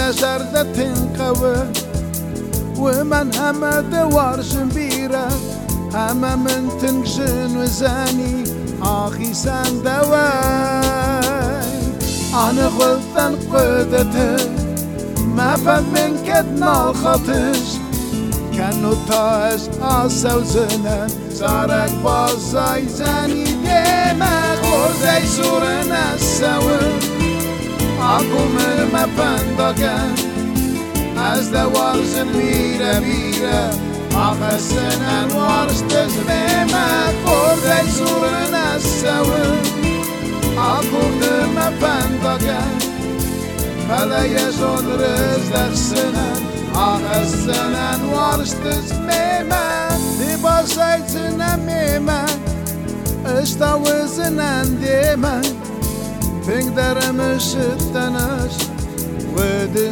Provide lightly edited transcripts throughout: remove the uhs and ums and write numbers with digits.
شردة تنقوى ومن هما دوار جنبيرة هما من تنجن وزاني آخي سان دواي أنا غلطان قدته ما فهم من كدنا الخطش كانوا تاج آسا وزنان زارك بازاي زاني ديما غوزي سورنا السوي أقوم ما فندقان از دوار زنبيرة بيرة آخسنا نوارش تزميما غوزي سورنا السوي أقوم ما فندقان فلا يزون رزق سنان آخسنا نوارش تزميما دي بازايتنا ميما اشتاوزنا ديما تقدر مشتناش ودن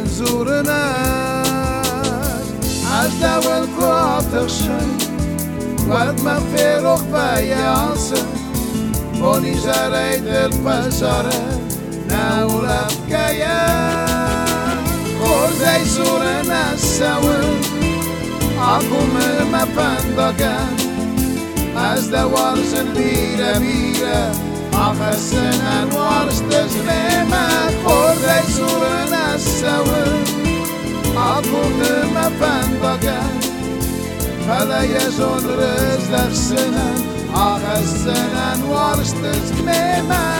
زورناش عجدا والكوع تخشن وقت ما في رغبة يعصن بوني جريد البشرة ناولا بكيان غرزي زورناش سوي عقوم ما فندقان عجدا ورزن بيرا بيرا آخسنا نوارش تزميما خوري سورنا السوي عقوم ما فندقان فلا يزون رزق سنان آخسنا نوارش تزميما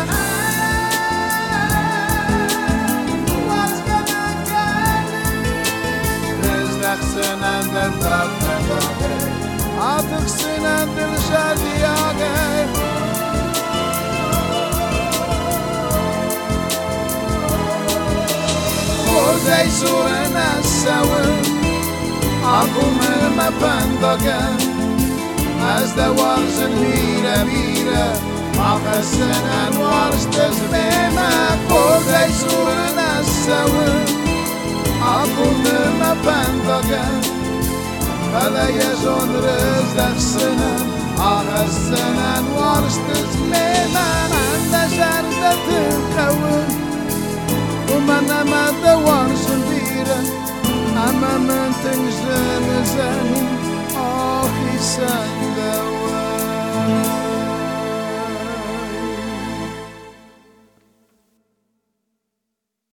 رزق سنان در طرف عاطق سنان دل شادي آقاي خورزي سورنا السوي عقوم ما فندقان از دوار زنبيرة بيرة آخسنا نوارش تزميما خورزي سورنا السوي عقوم ما فندقان فلا يزون رزق سنان آخسنا نوارش تزميما عند شردة تنقوي ومن ما دوار جنبيرة أما من تنجن زاني آخي سان دوا